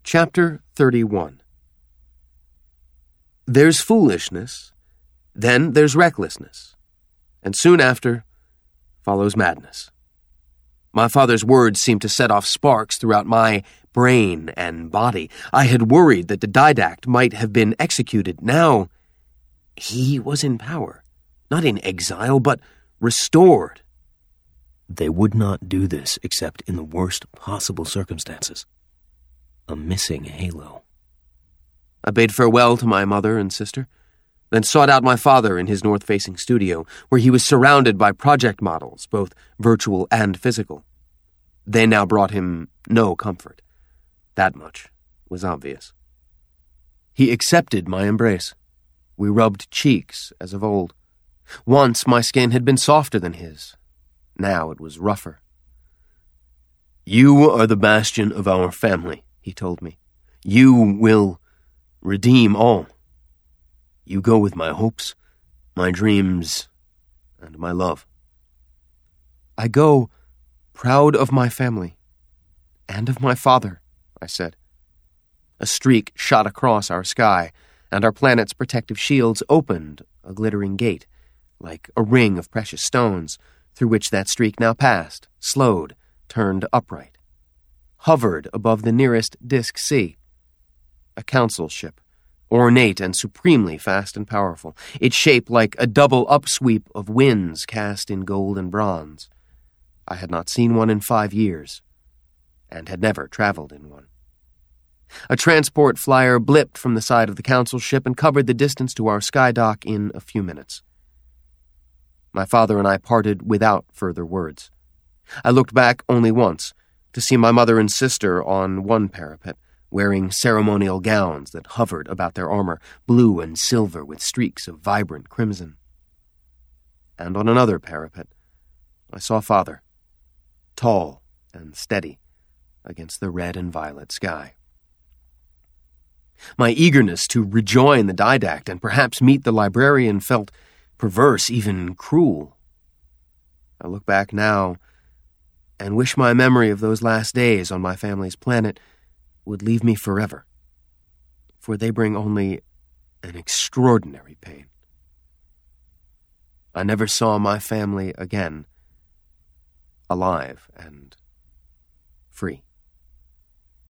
Chapter 31. There's foolishness, then there's recklessness, and soon after follows madness. My father's words seemed to set off sparks throughout my brain and body. I had worried that the didact might have been executed. Now, he was in power, not in exile, but restored. They would not do this except in the worst possible circumstances. A missing halo. I bade farewell to my mother and sister, then sought out my father in his north-facing studio, where he was surrounded by project models, both virtual and physical. They now brought him no comfort. That much was obvious. He accepted my embrace. We rubbed cheeks as of old. Once my skin had been softer than his. Now it was rougher. "You are the bastion of our family," he told me. "You will redeem all. You go with my hopes, my dreams, and my love." "I go proud of my family, and of my father," I said. A streak shot across our sky, and our planet's protective shields opened a glittering gate, like a ring of precious stones, through which that streak now passed, slowed, turned upright, hovered above the nearest disk sea. A council ship, ornate and supremely fast and powerful, its shape like a double upsweep of winds cast in gold and bronze. I had not seen one in 5 years, and had never traveled in one. A transport flyer blipped from the side of the council ship and covered the distance to our sky dock in a few minutes. My father and I parted without further words. I looked back only once, to see my mother and sister on one parapet, wearing ceremonial gowns that hovered about their armor, blue and silver with streaks of vibrant crimson. And on another parapet, I saw Father, tall and steady, against the red and violet sky. My eagerness to rejoin the didact and perhaps meet the librarian felt perverse, even cruel. I look back now and wish my memory of those last days on my family's planet would leave me forever, for they bring only an extraordinary pain. I never saw my family again, alive and free.